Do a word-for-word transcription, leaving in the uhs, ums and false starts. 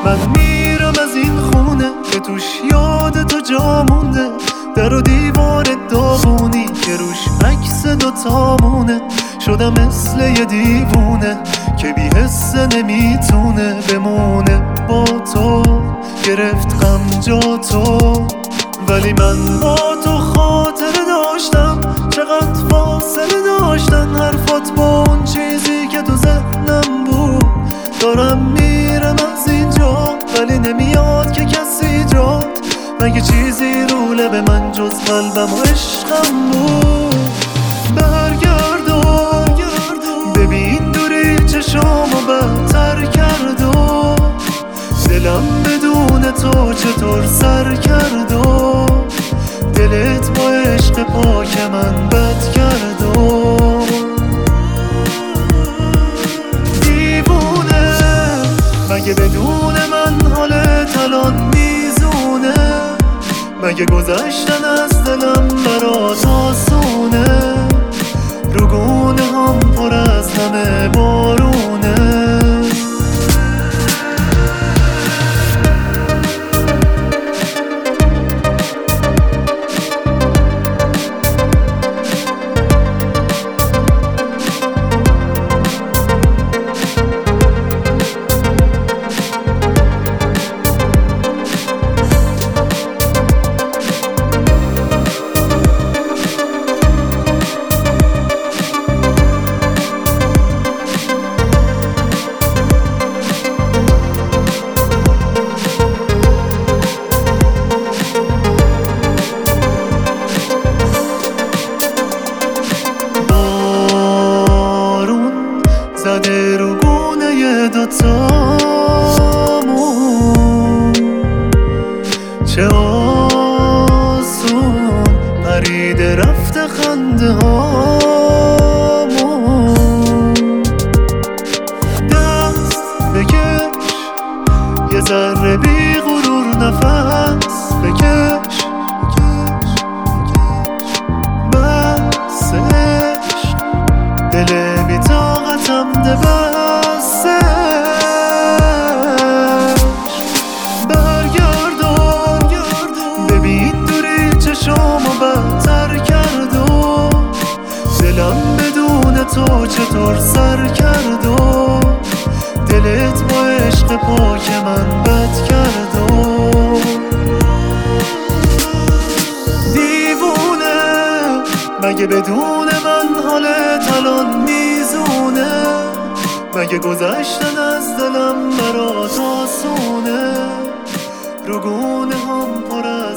من میرم از این خونه که توش یاد تو جا مونده، در و دیوار داغونی که روش عکس دوتامونه. شدم مثل یه دیوونه که بی حسه نمیتونه بمونه با تو. گرفت غم جا تو، ولی من با تو خاطره داشتم. چقدر فاصله داشتن حرفات با اون چیزی که تو ذهنم بود. دارم میرم از اینجا ولی نمیاد که کسی جات. مگه چیزی رو لب من جز قلبم و عشقم بود؟ برگردم ببین دوری چشامو بدتر کرد و دلم بدون تو چطور سر کرد و دلت با عشق پاک من بد کرد و دیوونه. مگه بدون من حالت الان میزونه؟ مگه گذشتن از دلم برات آسونه؟ رو گونه هم پر از همه بارونه. زده رو گونه دوتامون، چه آسون پریده رفته خنده هامون. دست بکش یه ذره بی غرور نفس بکش. بس عشق دل بی طاقتم ده بسش. برگردم ببین دوری چشامو بدتر کرد و دلم بدون تو چطور سر کرد و دلت با عشق پاک من بد کرد و دیوونه. مگه بدون من حالت الان میزونه؟ مگه گذشتن از دلم برات آسونه؟ رو گونه هم پر